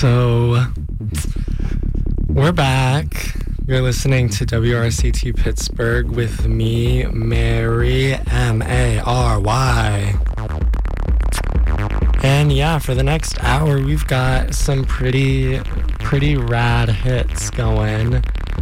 So, we're back. You're listening to WRCT Pittsburgh with me, Mary, M-A-R-Y. And yeah, for the next hour, we've got some pretty rad hits going.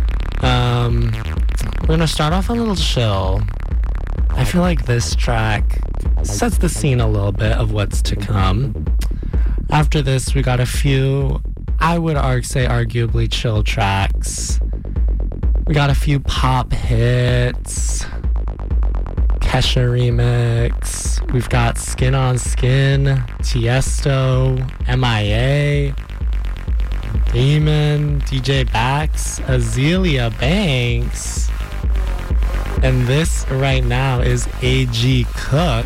We're gonna start off a little chill. I feel like this track sets the scene a little bit of what's to come. After this, we got a few, I would say arguably chill tracks. We got a few pop hits, Kesha remix. We've got Skin on Skin, Tiesto, MIA, Damon, DJ Bax, Azealia Banks. And this right now is A.G. Cook.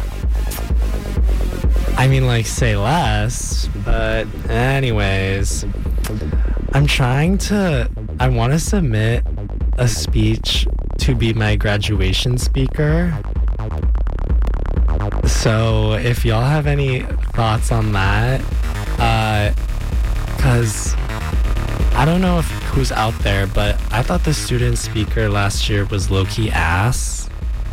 I mean, like, say less, but anyways. I want to submit a speech to be my graduation speaker. So if y'all have any thoughts on that, because I don't know who's out there, but I thought the student speaker last year was low-key ass.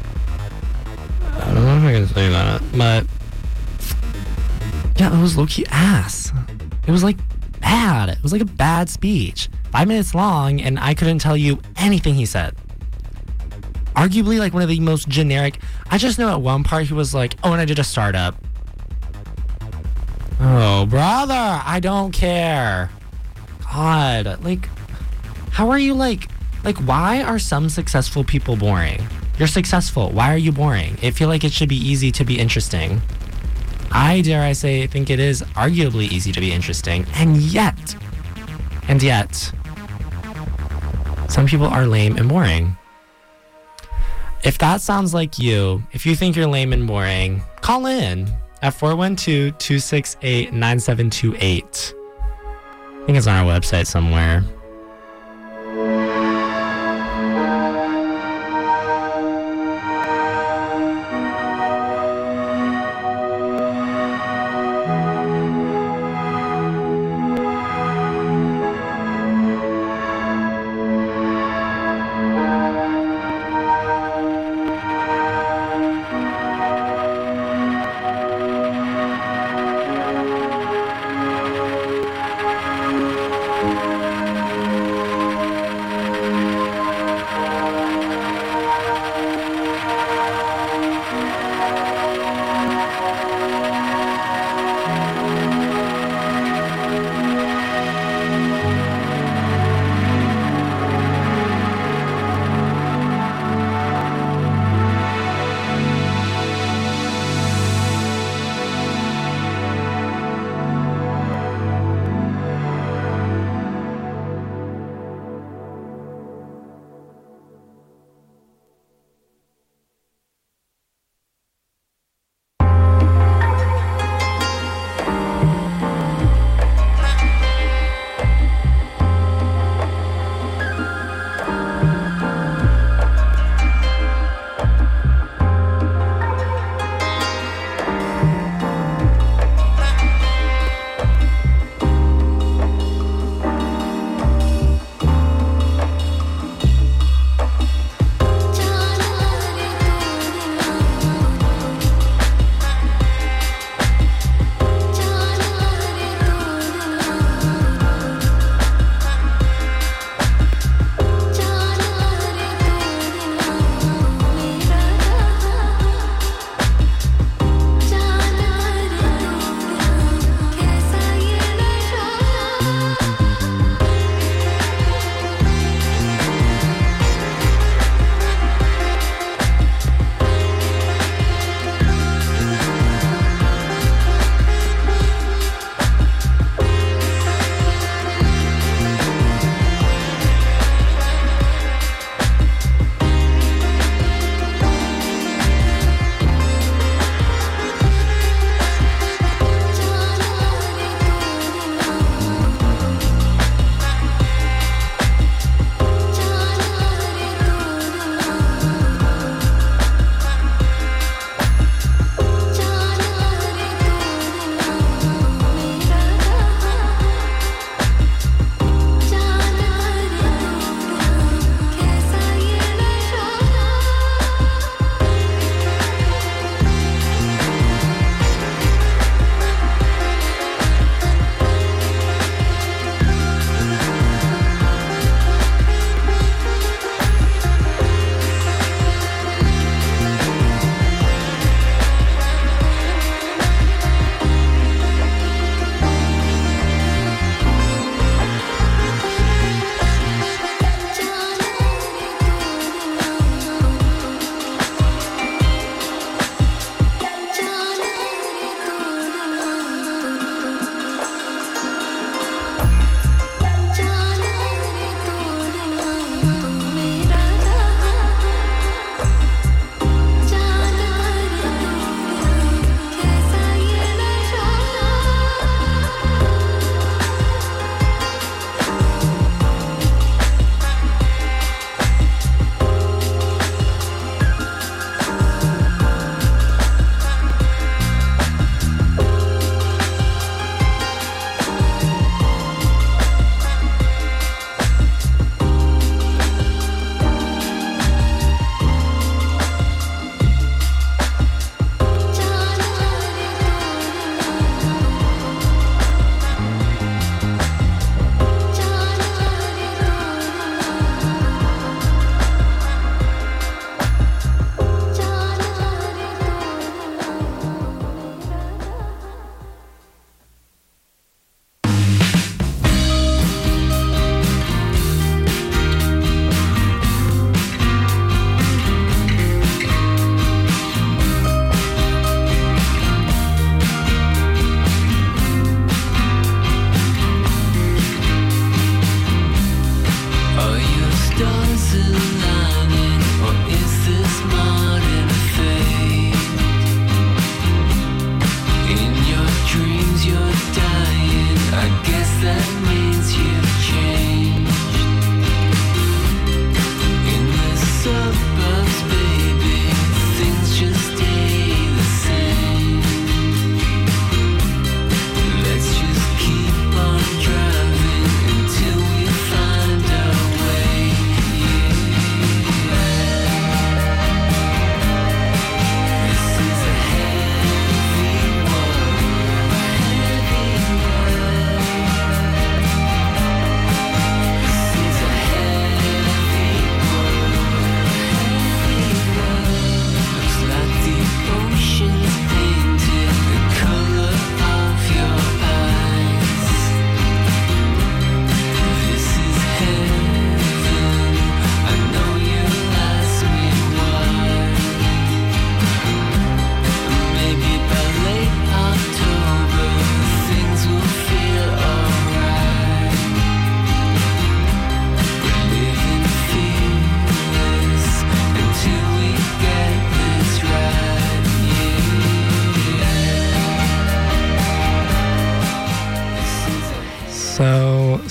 I don't know if I can say that, but yeah, it was low-key ass. It was like bad. It was like a bad speech. 5 minutes long, and I couldn't tell you anything he said. Arguably like one of the most generic. I just know at one part he was like, oh, and I did a startup. Oh, brother, I don't care. God, like, how are you like, why are some successful people boring? You're successful. Why are you boring? I feel like it should be easy to be interesting. I think it is arguably easy to be interesting. And yet, some people are lame and boring. If that sounds like you, if you think you're lame and boring, call in at 412-268-9728. I think it's on our website somewhere.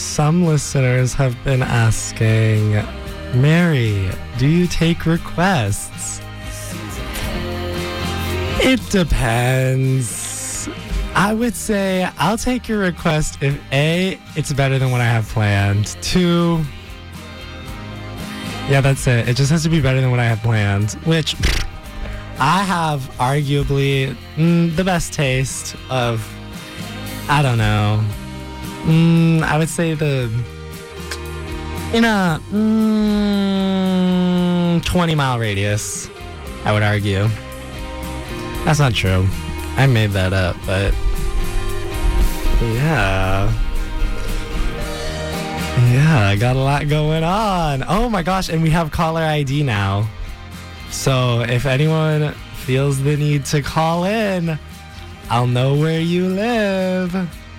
some listeners have been asking, Mary, do you take requests? It depends. I would say I'll take your request if A, it's better than what I have planned. 2, yeah, that's it. It just has to be better than what I have planned, which I have arguably the best taste of, I don't know. I would say in a 20-mile radius, I would argue. That's not true. I made that up, but yeah. Yeah, I got a lot going on. Oh my gosh, and we have caller ID now. So if anyone feels the need to call in, I'll know where you live.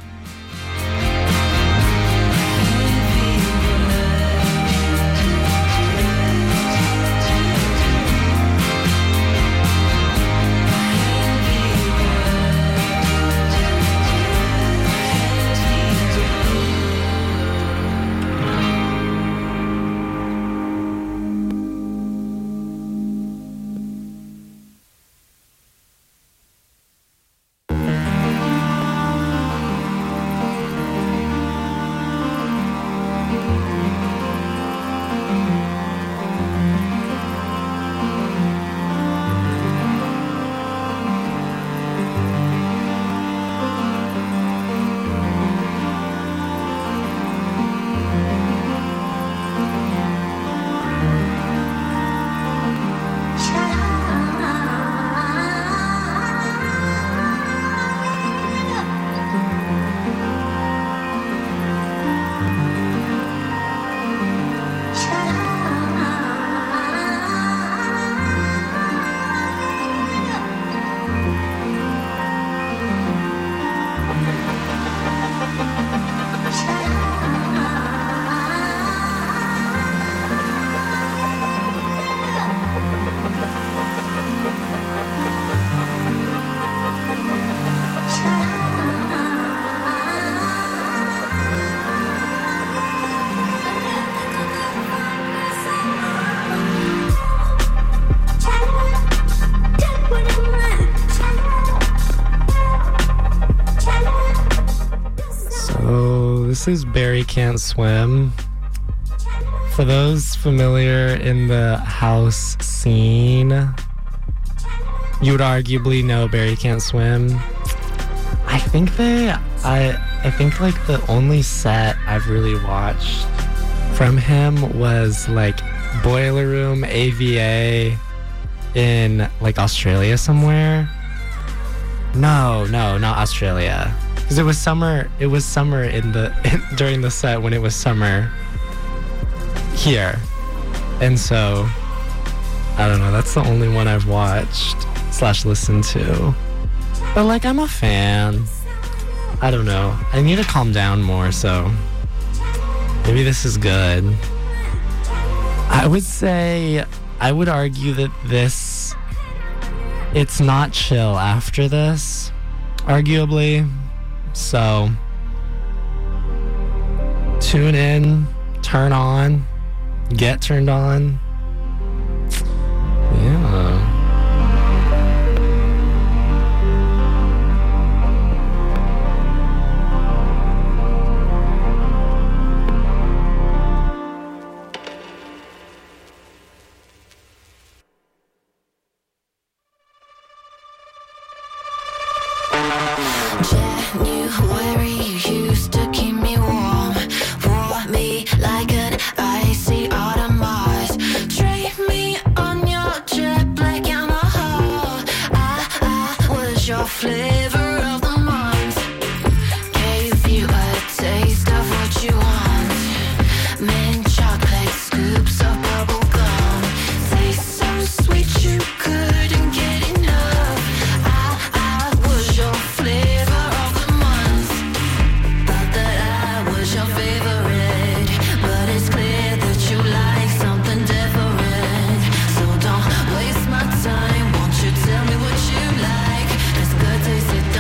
This is Barry Can't Swim. For those familiar in the house scene, you would arguably know Barry Can't Swim. I think like the only set I've really watched from him was like Boiler Room AVA in like Australia somewhere. No, not Australia. Because it was summer during the set when it was summer here. And so, I don't know, that's the only one I've watched / listened to. But like, I'm a fan. I don't know. I need to calm down more, so maybe this is good. I would argue that it's not chill after this, arguably. So, tune in, turn on, get turned on. Yeah. January, you used to keep me warm, wore me like an icy autumn Mars. Trade me on your jet black Yamaha. I was your flavor of the month. Gave you a taste of what you want. Mint chocolate scoops of bubble gum. Taste so sweet you couldn't get enough. I was your flavor. Tell me what you like. There's good taste.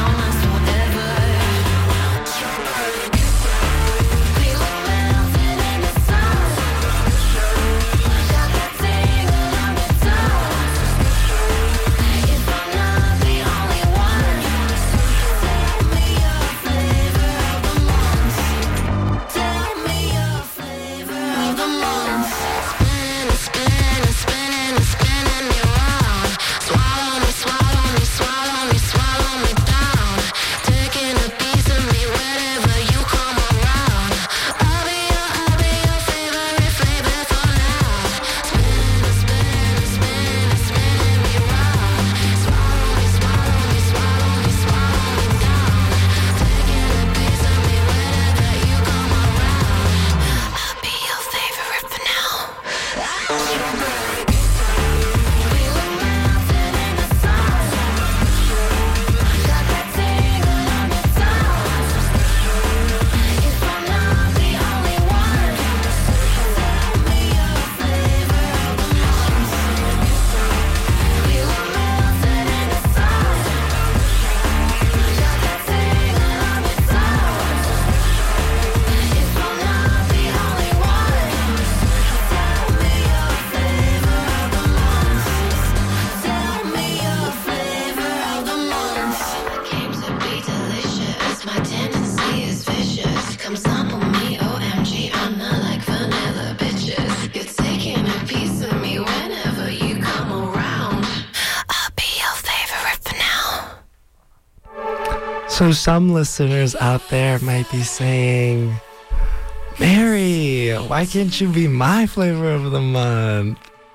So some listeners out there might be saying, Mary, why can't you be my flavor of the month?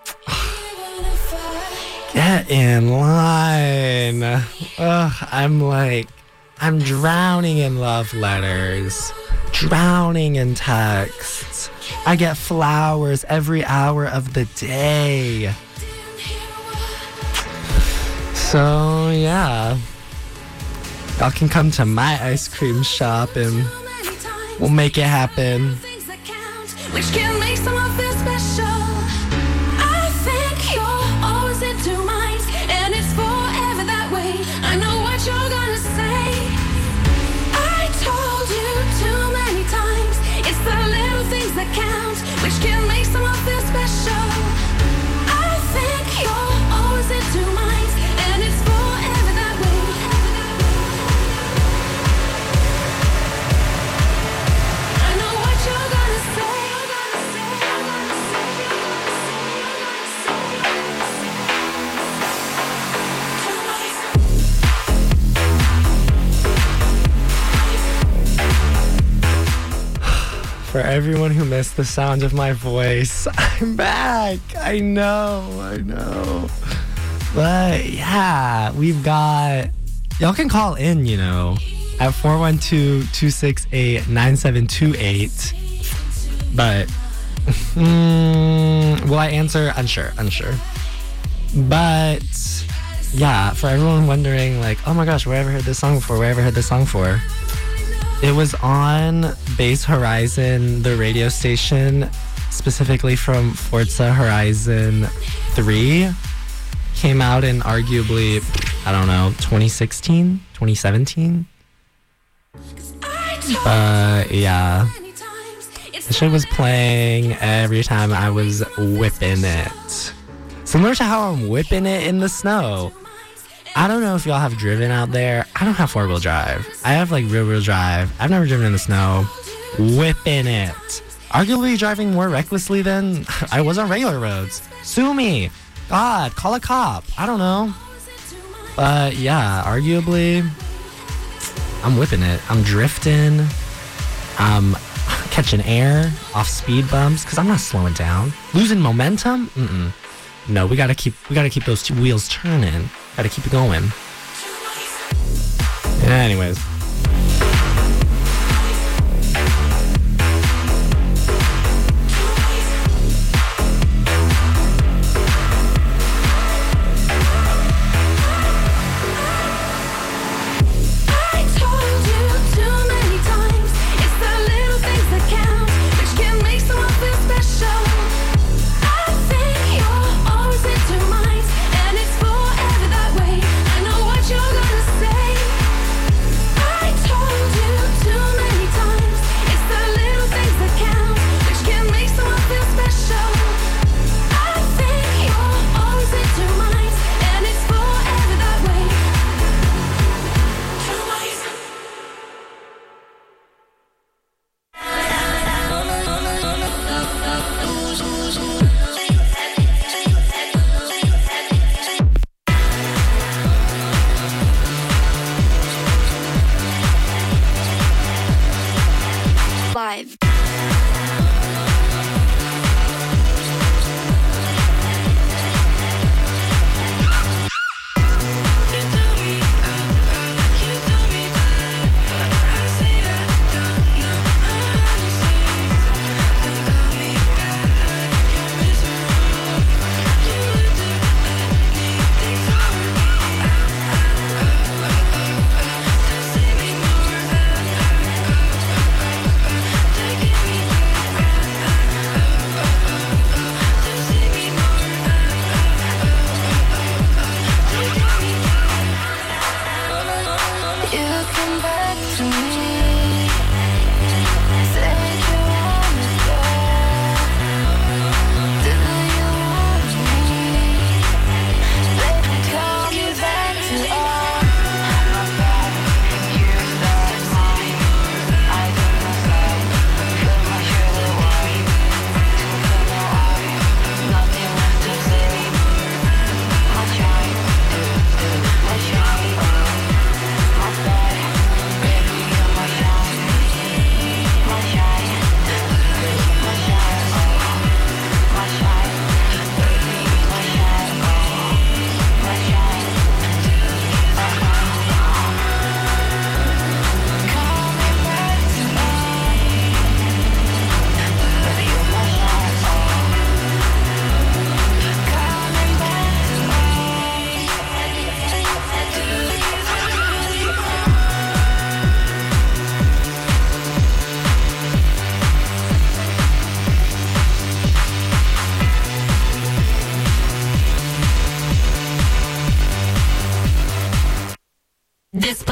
Get in line. I'm drowning in love letters, drowning in texts. I get flowers every hour of the day. So, yeah. Y'all can come to my ice cream shop and we'll make it happen. Which can make someone feel special. I think you're always in two minds, and it's forever that way. I know what you're gonna say. I told you too many times, it's the little things that count, which can make someone feel special. I think you're always in two minds, and it's forever that way. I know what you're gonna say. For everyone who missed the sound of my voice, I'm back. I know. But yeah, we've got, y'all can call in, at 412-268-9728. But, will I answer? Unsure. But, yeah, for everyone wondering, oh my gosh, where have I heard this song before? It was on Base Horizon, the radio station, specifically from Forza Horizon 3. Came out in arguably, 2016, 2017. But yeah, the shit was playing every time I was whipping it. Similar to how I'm whipping it in the snow. I don't know if y'all have driven out there. I don't have four-wheel drive. I have rear-wheel drive. I've never driven in the snow. Whipping it. Arguably driving more recklessly than I was on regular roads. Sue me. God, call a cop. I don't know. But yeah, arguably, I'm whipping it. I'm drifting. I'm catching air off speed bumps because I'm not slowing down. Losing momentum? No, we gotta keep those wheels turning. Gotta keep it going. Anyways. I know what you're gonna say.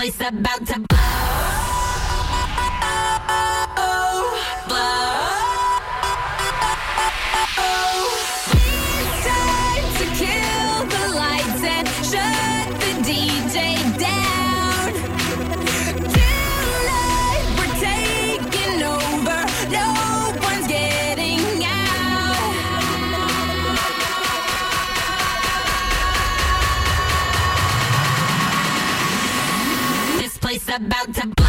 place about to blow. It's time to kill the lights and shut the DJ down. Tonight we're taking over. No one's getting out. This place about to blow.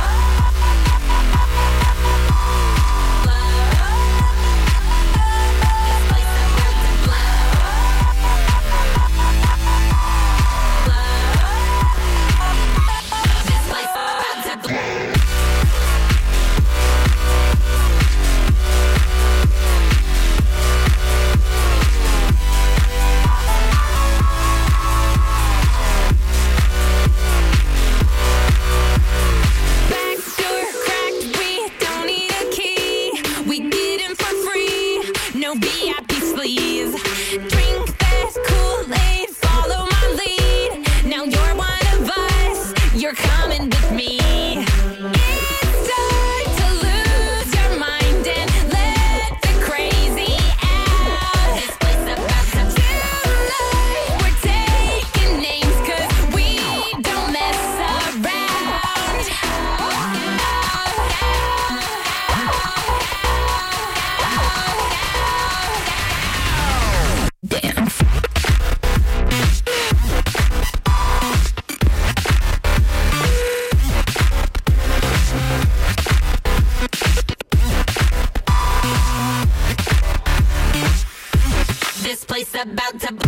About to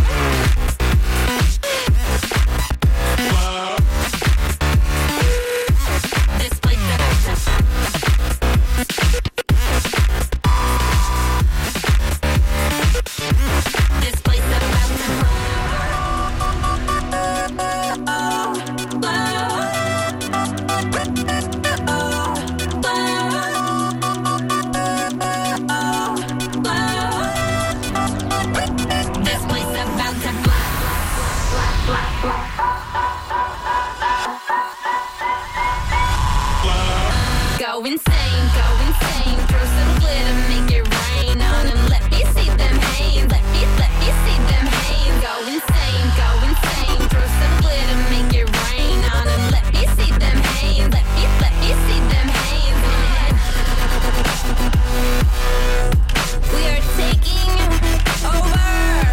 this place about to this place about to Go insane, throw some glitter, make it rain on them. Let me see them hands, let me see them hands. Go insane, throw some glitter, make it rain on them. Let me see them hands, let me see them hands. We are taking over.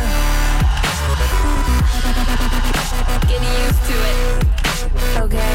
Get used to it, okay?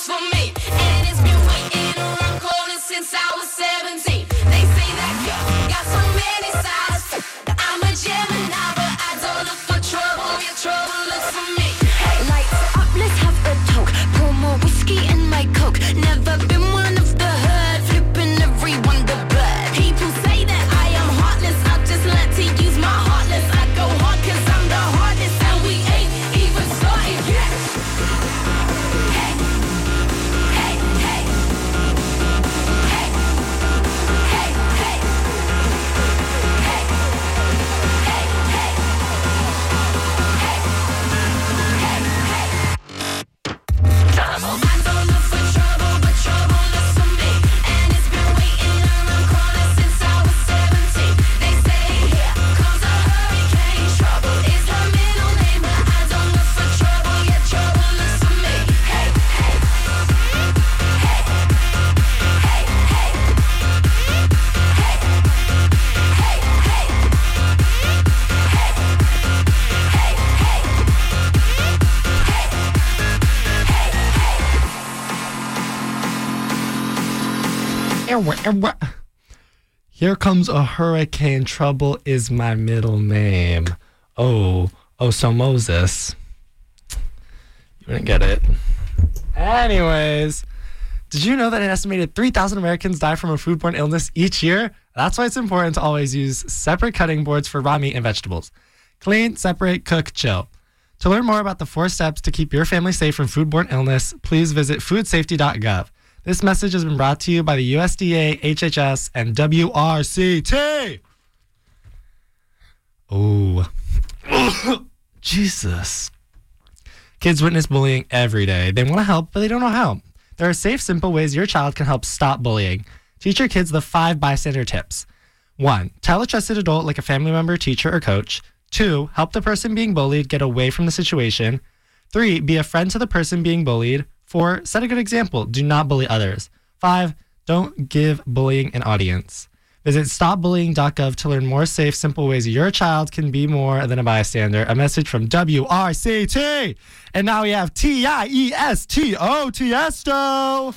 for me. And it's been waiting around corners since I was 17. They say that girl got so many sides. I'm a Gemini, but I don't look for trouble. Your trouble looks for me. Hey, lights up, let's have a toke. Pour more whiskey in my Coke. Never been one of the hood, flipping everyone the bird. People say that I am heartless. I just like to use my heartless. I go hard 'cause I'm the hardest, and we ain't even started yet. Hey, hey, hey, hey, hey, hey, hey, hey, hey, hey, hey, hey. Trouble. I don't look for trouble, but trouble looks for me. And it's been waiting around corners since I was 17. They say here comes a hurricane. Trouble is her middle name, but I don't look for trouble, yeah, trouble looks for me. Hey, hey, hey, hey, hey, hey, hey, Here comes a hurricane. Trouble is my middle name. Oh, so Moses. You wouldn't get it. Anyways, did you know that an estimated 3,000 Americans die from a foodborne illness each year? That's why it's important to always use separate cutting boards for raw meat and vegetables. Clean, separate, cook, chill. To learn more about the 4 steps to keep your family safe from foodborne illness, please visit foodsafety.gov. This message has been brought to you by the USDA, HHS, and WRCT. Oh, Jesus. Kids witness bullying every day. They want to help, but they don't know how. There are safe, simple ways your child can help stop bullying. Teach your kids the 5 bystander tips. 1. Tell a trusted adult like a family member, teacher, or coach. 2. Help the person being bullied get away from the situation. 3. Be a friend to the person being bullied. 4. Set a good example. Do not bully others. 5. Don't give bullying an audience. Visit stopbullying.gov to learn more safe, simple ways your child can be more than a bystander. A message from WRCT. And now we have Tiesto, Tiesto.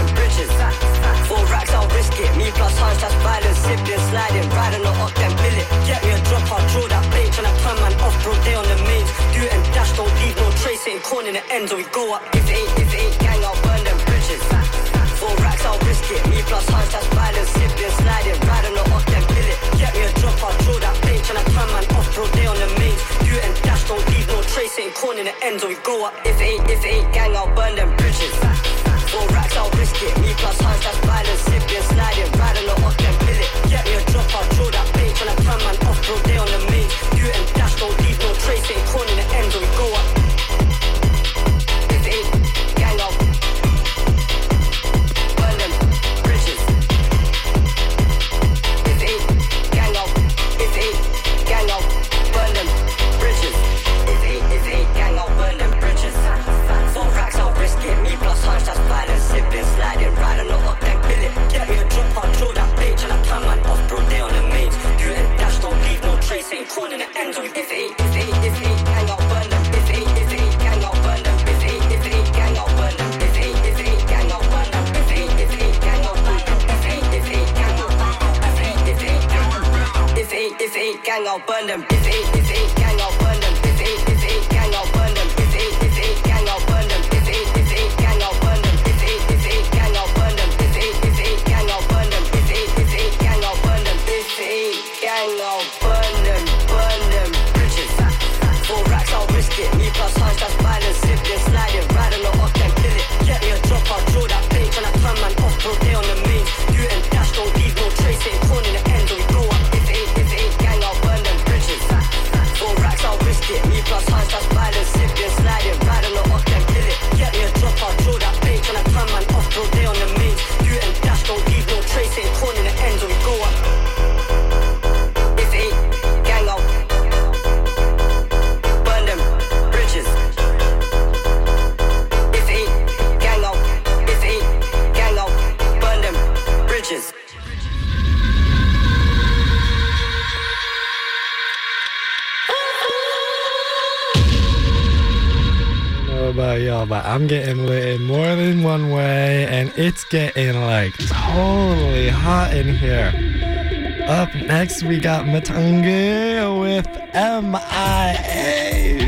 Plus hunch, that's violence, sipping, sliding, riding or up them billet. in the end, so we go up. If it ain't gang, I'll burn them bridges. 4 racks, I'll risk it. Me plus hunch, that's violence. Siblings sliding, riding the up, then kill it. Get me a drop, I'll throw that plane. Tryna turn man off, bro, they on the mains. You and dash, don't leave no trace. Ain't corn in the end, so we go up. If it ain't gang, I'll burn them bridges. 4 racks, I'll risk it. Me plus hunch, that's violence. Siblings sliding, riding the up, then kill it. Get me a drop, I'll throw that plane. Tryna turn man off, bro, they on the mains. You and dash, don't leave no trace. Ain't corn in the end, so we go up. If it ain't gang, I'll burn them bridges. If it ain't gang, I'll burn them bridges. If it ain't gang, I'll burn them bridges. 4 racks, I'll risk it. Me plus hunch, that's violence. Siblings sliding, riding no up, then bill it. Get me a drop, I'll throw that plate. Tryna turn man off, bro, they on the mains. You and dash, don't leave no trace. Ain't corn in the end. So if it ain't gang, I'll burn them. If it ain't gang, I'll burn them. If it ain't gang, I'll burn them. If it ain't gang, I'll burn them. If it ain't gang, I'll burn them. If it ain't gang, I'll burn them. If it ain't gang, I'll burn them. If it ain't gang, I'll burn them. If it ain't gang, I'll burn them. If it ain't gang, I'll burn them. If it ain't gang, I'll burn them. If it ain't gang, I'll burn them. If it ain't gang, I'll burn them. If it ain't gang, I'll burn them. If it ain't gang, I'll burn them bridges. 4 racks, I'll risk it. Me plus hunch, that's violence. Siblings sliding, riding the up, then kill it. Get me a drop, I'll throw that plane. Tryna turn man off, bro, they on the mains. You and dash, don't leave no trace. Ain't corn in the end, so we go up. If it ain't gang, I'll burn them bridges. 4 racks, I'll risk it. Me plus hunch, that's violence. Siblings sliding, riding the up, then kill it. Get me a drop, I'll throw that plane. Tryna turn man off, bro, they on the mains. You and dash, don't leave no trace. Ain't corn in the end, so we go up. If it ain't gang, I'll burn them bridges. If it ain't gang, I'll burn them bridges. I don't know about y'all, but I'm getting lit in more than one way, and it's getting like totally hot in here. Up next, we got Matangi with MIA.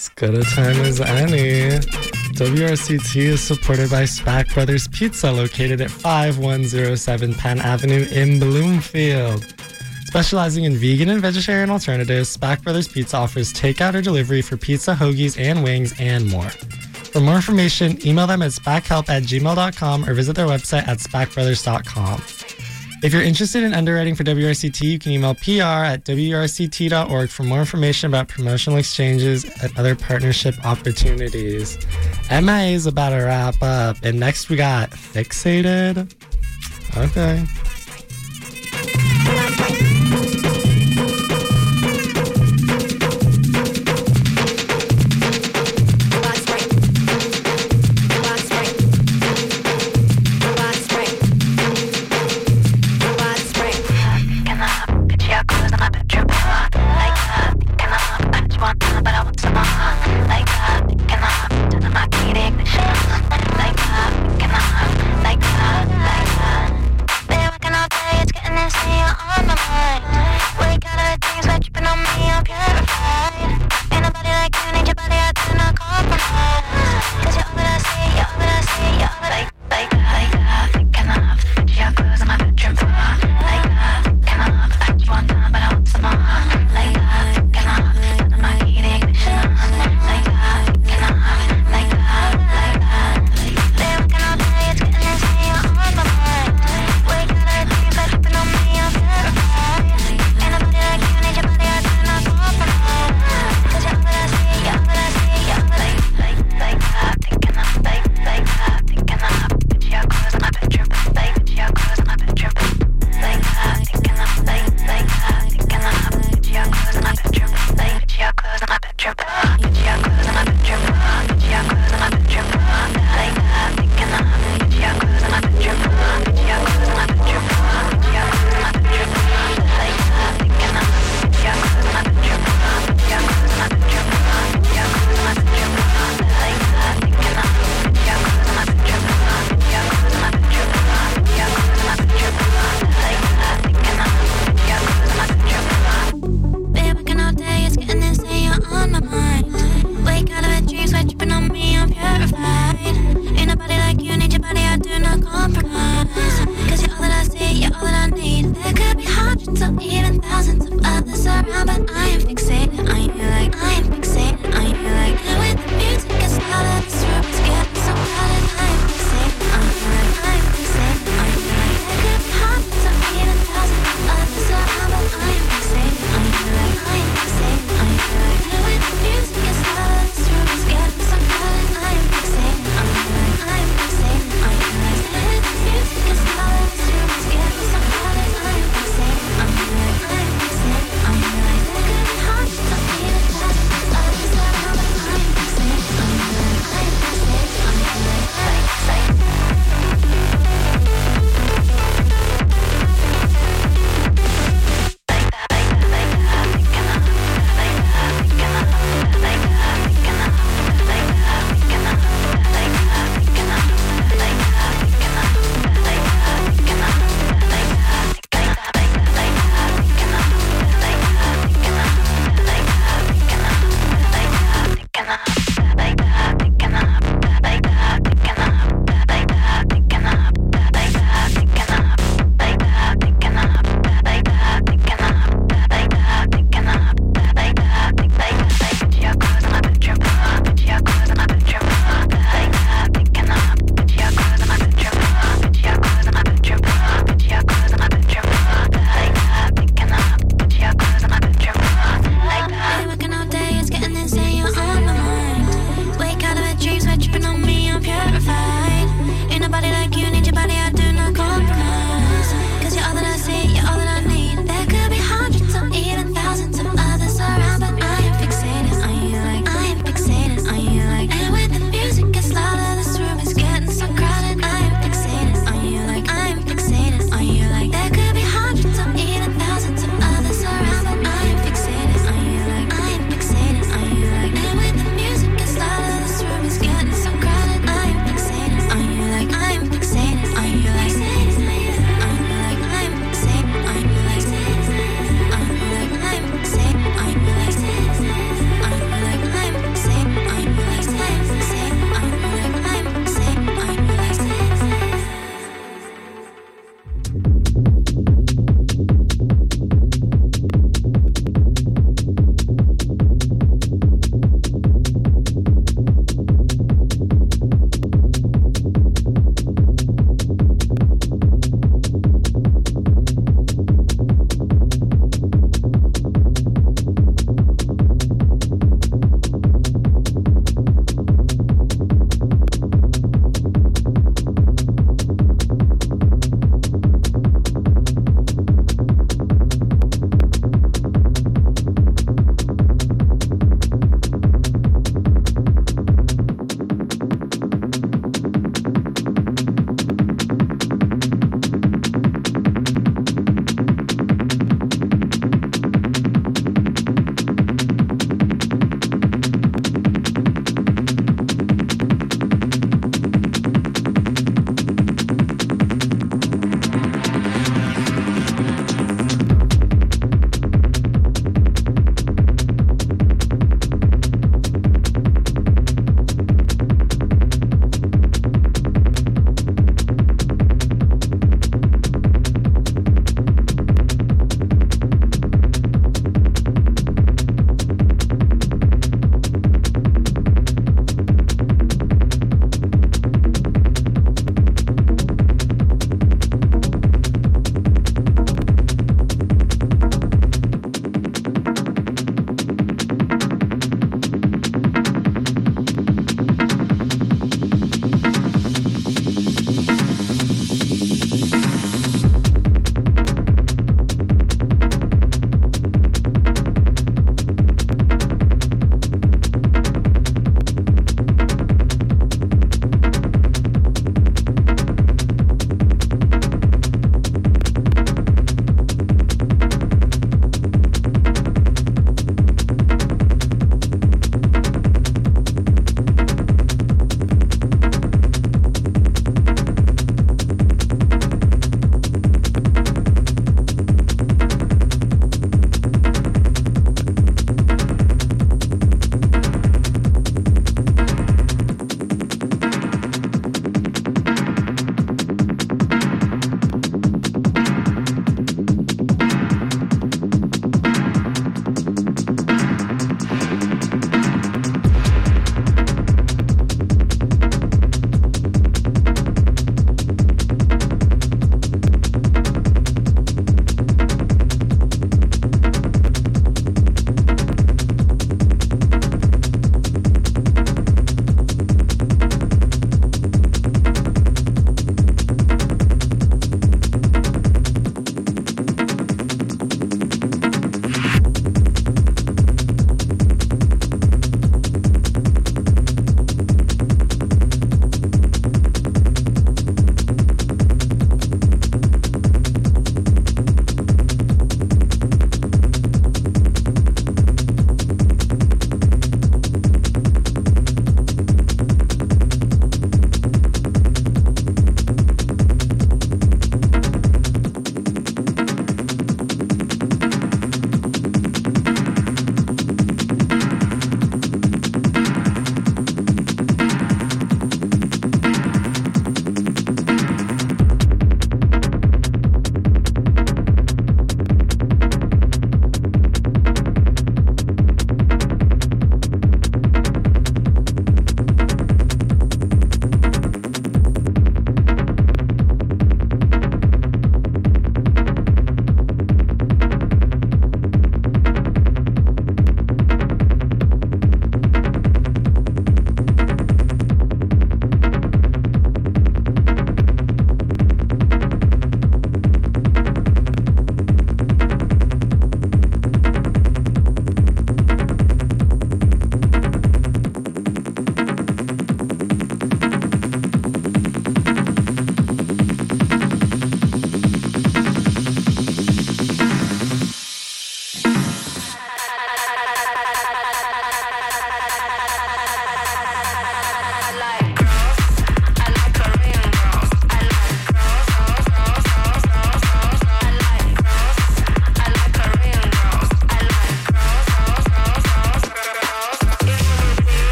As good a time as any. WRCT is supported by SPAC Brothers Pizza, located at 5107 Penn Avenue in Bloomfield. Specializing in vegan and vegetarian alternatives, SPAC Brothers Pizza offers takeout or delivery for pizza, hoagies, and wings, and more. For more information, email them at spachelp@gmail.com or visit their website at spacbrothers.com. If you're interested in underwriting for WRCT, you can email pr@wrct.org for more information about promotional exchanges and other partnership opportunities. MIA is about to wrap up, and next we got Fixated. Okay. Like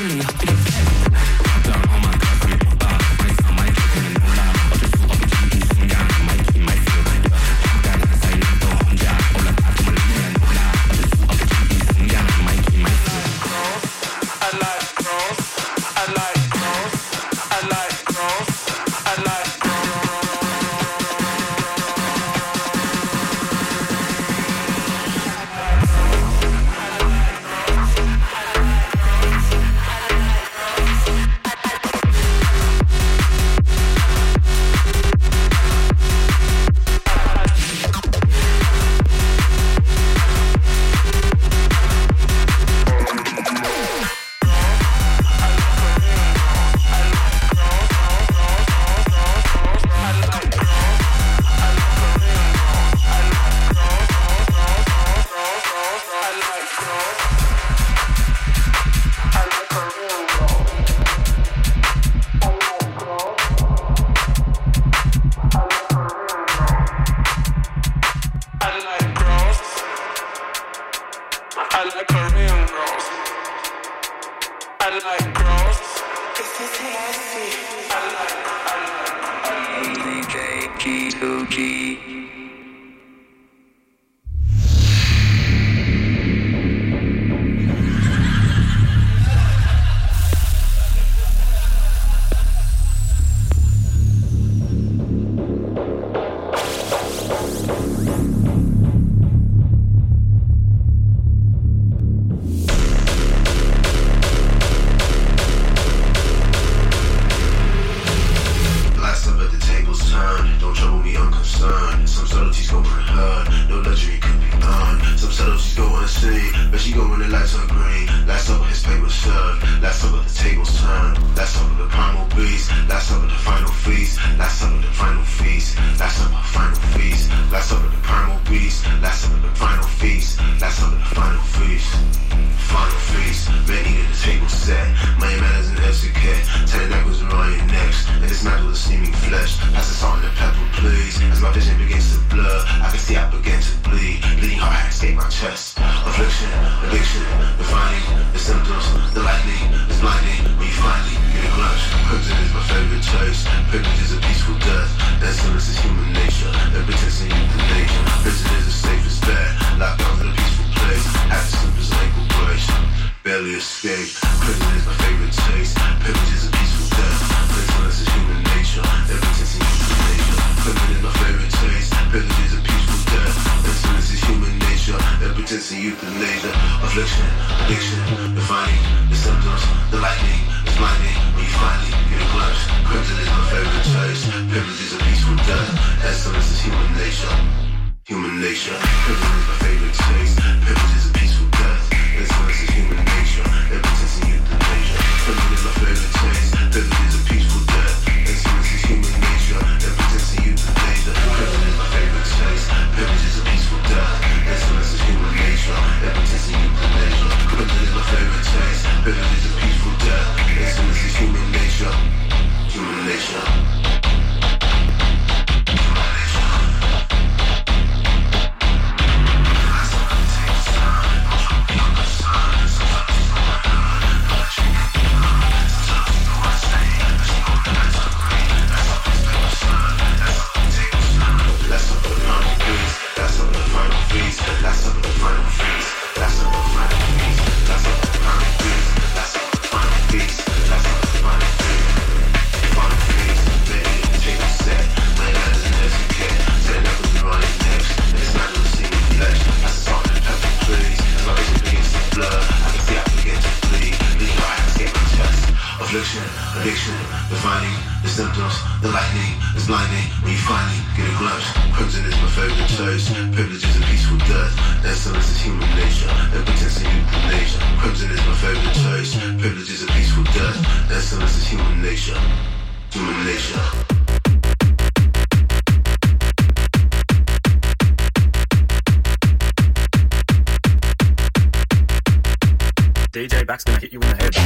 DJ Back's gonna hit you in the head.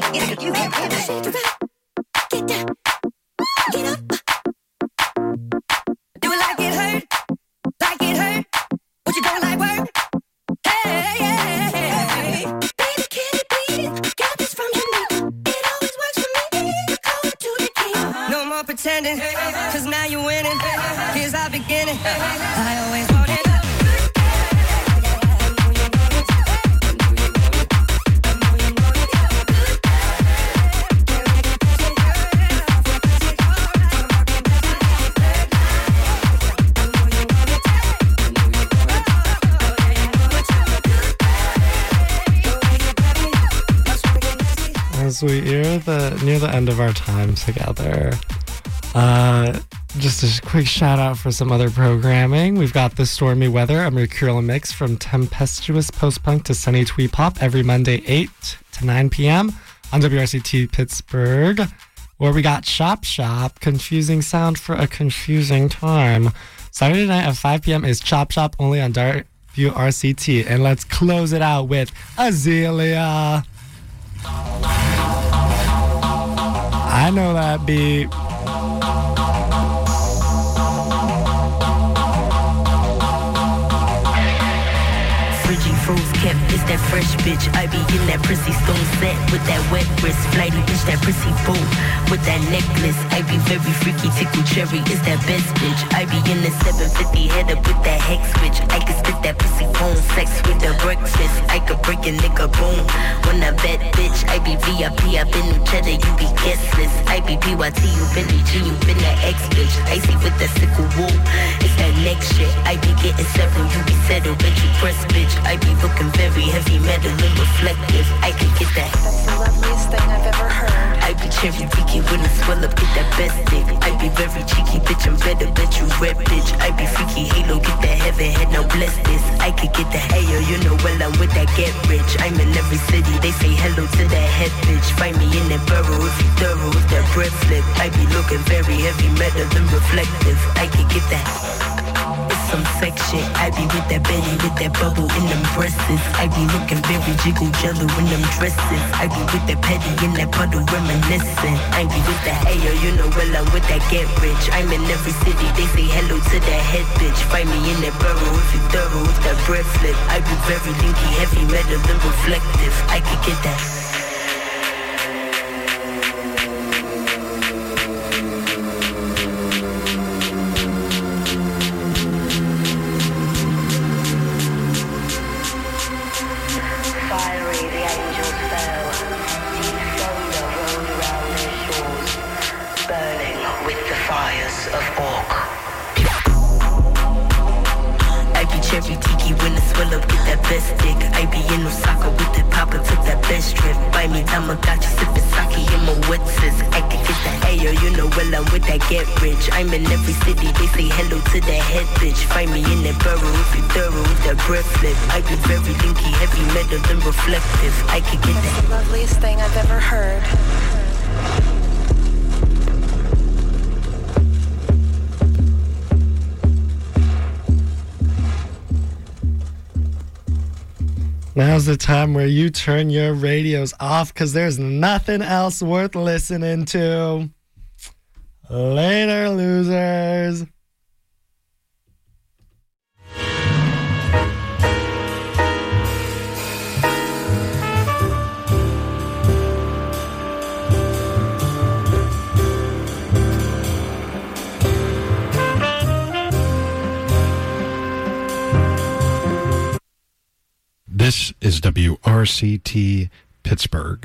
Pretending, cause now you're winning. Here's our beginning. I always wanted As we near the end of our time together, just a quick shout out for some other programming. We've got The Stormy Weather, a mercurial mix from tempestuous post-punk to sunny twee pop every Monday 8 to 9 p.m. on WRCT Pittsburgh. Or we got Shop Shop, confusing sound for a confusing time. Saturday night at 5 p.m. is Chop Shop only on WRCT. And let's close it out with Azealia. I know that beat. Froze kept, it's that fresh bitch. I be in that prissy stone set with that wet wrist. Flighty bitch, that prissy boat with that necklace. I be very freaky, tickle cherry, it's that best bitch. I be in the 750 head up with that hex switch. I can spit that pussy phone, sex with the breakfast. I could break a nigga bone when I bet bitch. I be VIP, I been new cheddar, you be guestless. I be PYT, you been G, you been that X bitch. Icy with that sickle wool, it's that next shit. I be getting several, you be settled, but you press bitch. I be looking very heavy, metal and reflective. I can get that. That's the loveliest thing I've ever heard. I be cherry tiki when I swell up, get that best dick. I be very cheeky, bitch, I'm better, bet you red bitch. I be freaky, halo, get that heaven head, now bless this. I could get that, hey yo, you know well I'm with that get rich. I'm in every city, they say hello to that head bitch. Find me in that burrow if you thorough, with that breath flip. I be looking very heavy, metal and reflective. I could get that. Some sex shit. I be with that Betty, with that bubble in them breasts. I be looking very jiggle jello in them dresses. I be with that petty in that puddle reminiscing. I be with that hey yo, you know well I'm with that get rich. I'm in every city, they say hello to that head bitch. Find me in that burrow if you thorough with that breath flip. I be very linky, heavy metal and reflective. I could get that. I'm in every city, they say hello to that head bitch. Find me in that burrow if you thorough with that breath flip. I be very linky, heavy metal and reflective. I could get that. That's the loveliest thing I've ever heard. Now's the time where you turn your radios off because there's nothing else worth listening to. Later, losers. This is WRCT Pittsburgh.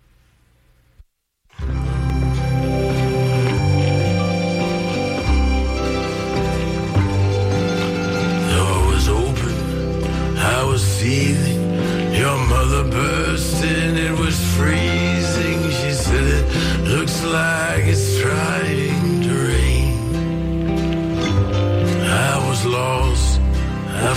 I was seething, your mother bursting, it was freezing. She said it looks like it's trying